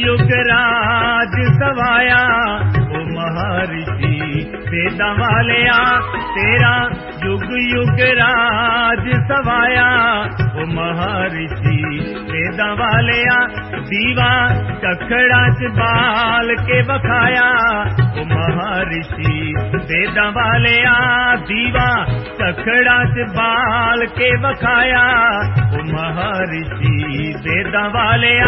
युग राज सवाया ओ महर्षि वेदां वालिया तेरा युग युग राज सवाया ओ महर्षि वेदां वालिया दीवा कखड़ा च बाल के बखाया ओ महर्षि वेदां वालिया दीवा कखड़ा च बाल के बखाया ओ महर्षि वेदां वालिया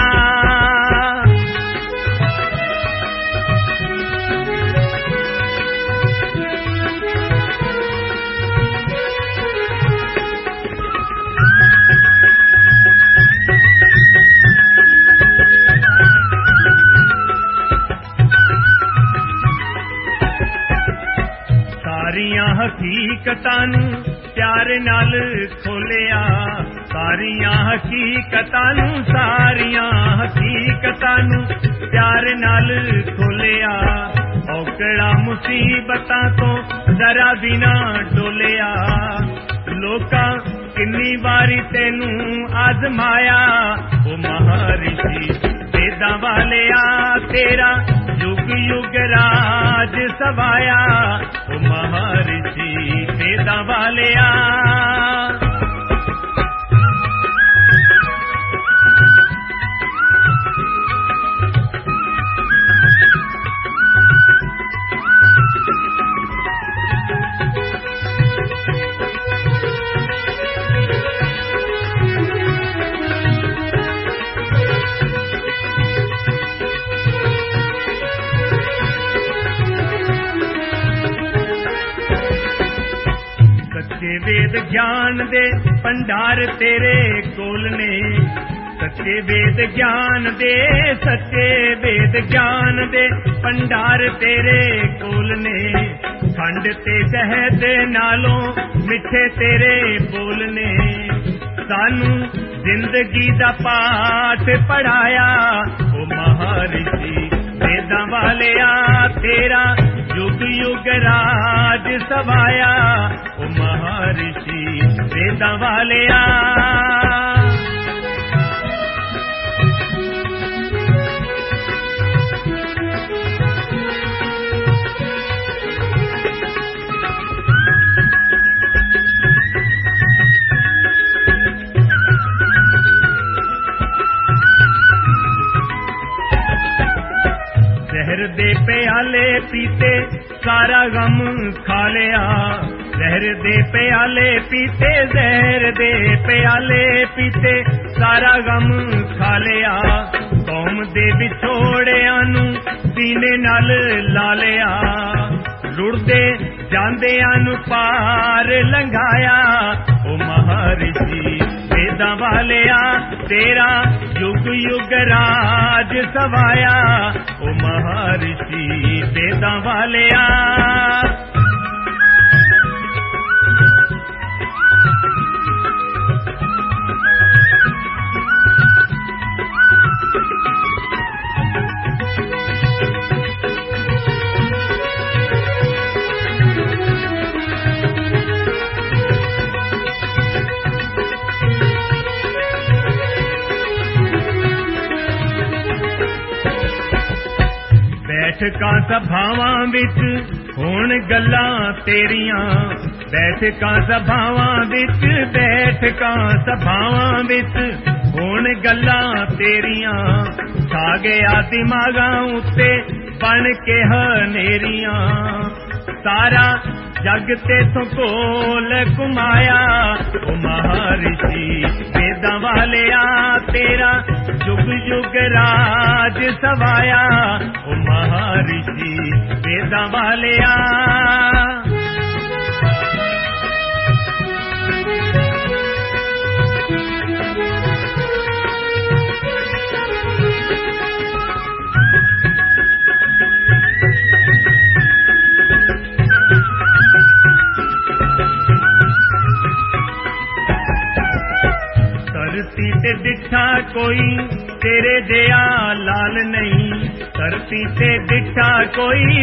सारियां हकीकतां नूं प्यार नाल खोलिया सारियां हकीकतां नूं प्यार नाल खोलिया औकड़ा मुसीबतां तो जरा भी ना डोलिया लोकां किन्नी बारी तेनू आजमाया ओ महर्षि वेदां वालिया तेरा युग युग राज सवाया ओ महर्षि वेदां वालिया वेद ज्ञान दे भंडार तेरे कोल ने सच्चे वेद ज्ञान दे भंडार तेरे कोल ने खंड ते शहद नालों मिठे तेरे बोल ने सानू जिंदगी दा पाठ पढ़ाया ओ महर्षि वेदां वालिया तेरा युग युग राज सवाया ओ महर्षि वेदां वालिया जहर दे प्याले पीते सारा गम खा लिया जहर दे प्याले पीते जहर दे प्याले पीते सारा गम खा लिया कौम दे विछोड़ियां नूं सीने नाल ला लिया लुड़दे जांदियां नूं पार लंघाया ओ महर्षि वेदां वालिया तेरा युग युग राज सवाया ओ महर्षि वेदां वालिया बैठकां सभावां विच होण गल्लां तेरियां बैठकां सभावां विच होण गल्लां तेरियां छा गया दिमागां उत्ते बन के हनेरियां सारा जग ते कोल घुमाया ओ महर्षि वेदां वालिया तेरा युग युग राज सवाया ओ महर्षि वेदां वालिया धरती ते दिखा कोई तेरे जया लाल नहीं धरती ते दिखा कोई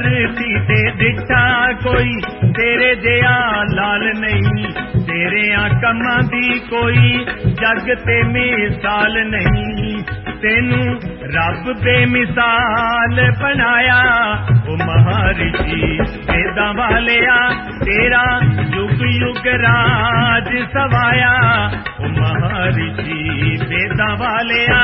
तेरे जया लाल नहीं तेरे कमां दी कोई जग ते मिसाल नहीं तेनू रब बेमिसाल बनाया ओ महर्षि वेदां वालिया तेरा युग युग राज सवाया ओ महर्षि वेदां वालिया।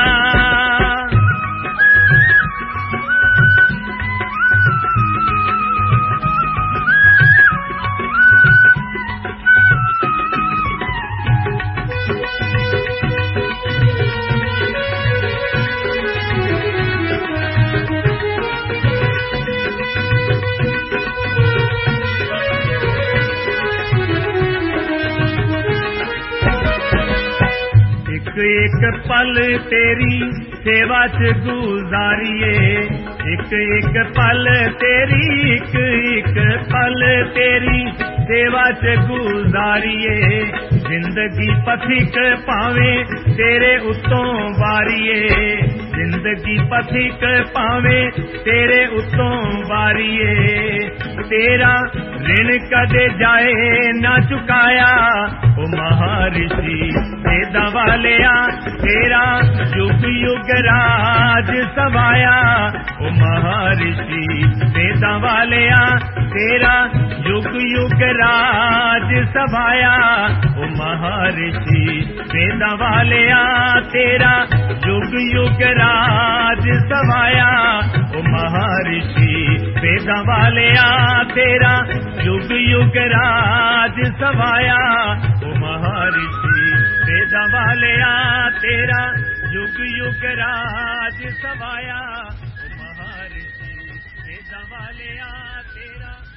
एक पल तेरी सेवा च गुजारिए, एक पल तेरी एक पल तेरी सेवा च गुजारिए। जिंदगी पथिक पावे तेरे उत्तों वारिए, जिंदगी पथिक पावे तेरे उत्तों वारिए। तेरा ऋण कदे जाए ना चुकाया ओ महर्षि वेदां वालिया तेरा युग युग राज सवाया ओ महर्षि वेदां वालिया तेरा युग युग राज सवाया ओ महर्षि वेदां वालिया तेरा युग युग राज सवाया ओ महर्षि वेदां वालिया तेरा युग युग राज सवाया ओ महर्षि वेदां वालिया तेरा युग युग राज सवाया ओ महर्षि वेदां वालिया तेरा